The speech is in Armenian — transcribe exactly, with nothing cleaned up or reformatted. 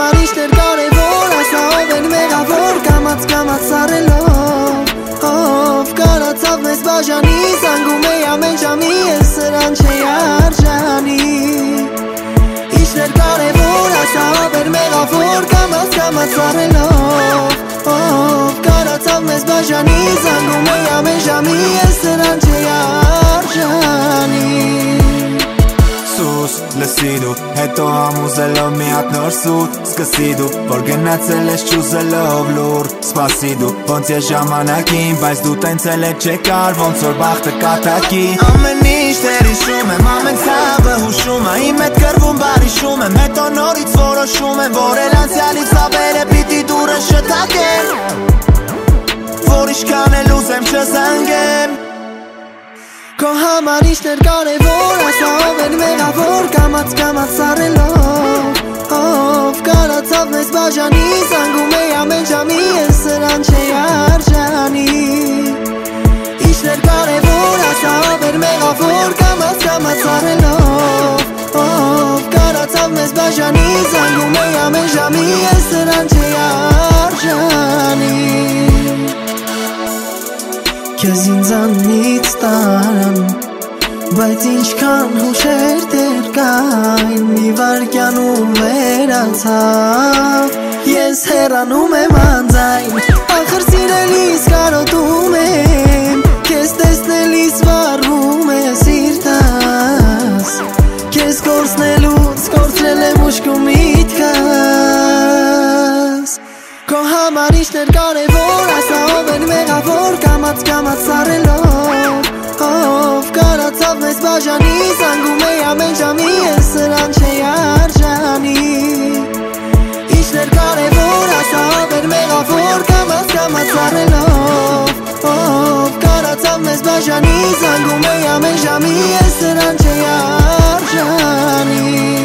Համարիշներ կարևոր ասա ով են մեղավոր կամաց կամաց սարելով ով կարացավ մեզ բաժանի զանգում է ամեն ժամի ես սրան չէի արժանի Իջներ կարևոր ասա ով են մեղավոր կամաց կամաց սարելով ով կարացավ մեզ բաժանի զանգում է ամեն ժամի ես սրան չէի արժանի Լսի դու, հետո համուզելով մի հատ նոր սուտ Սկսի դու, որ գնացել ես չուզելով լուր Սպասի դու, ոնց ես ժամանակին Բայց դու տենցել է չեկար, ոնց որ բախտը կատակի Ամեն ինչ դեր հիշում եմ, ամեն ցավը հուշում եմ Իմ հետ կրվում բարիշում եմ, հետո նորից որոշում եմ Որ էլ անցյալից ավերը պիտի դուրը շտակեմ Որ իշքան էլ ուզեմ չզանգեմ Քո համար ինչներ կարևոր ասա ով են մեղավոր կամաց կամաց սարելով ով կարացավ մեզ բաժանի զանգում է ամեն ժամի ես սրան չէի արժանի Ինչներ կարևոր ասա ով են մեղավոր կամաց կամաց սարելով ով կարացավ մեզ բաժանի զանգում է ամեն ժամի ես սրան չէի արժանի Քեզ ինձանից տարան Բայց ինչքան հուշեր դեր կային Մի վարկյանում վերացավ Ես հեռանում եմ անձայն Ախր սիրելիս կարոտում եմ Քեզ տեսնելիս վառում է սիրտս Քեզ կորցնելուց կորցրել եմ ուշքում միտքս Քո համար ինչներ կարևոր ասա ով են մեղավոր կամաց կամաց սարելով ով կարացավ մեզ բաժանի զանգում է ամեն ժամի ես սրան չէի արժանի Ինչներ կարևոր ասա ով են մեղավոր կամաց կամաց սարելով ով կարացավ մեզ բաժանի զանգում է ամեն ժամի ես սրան չէի արժանի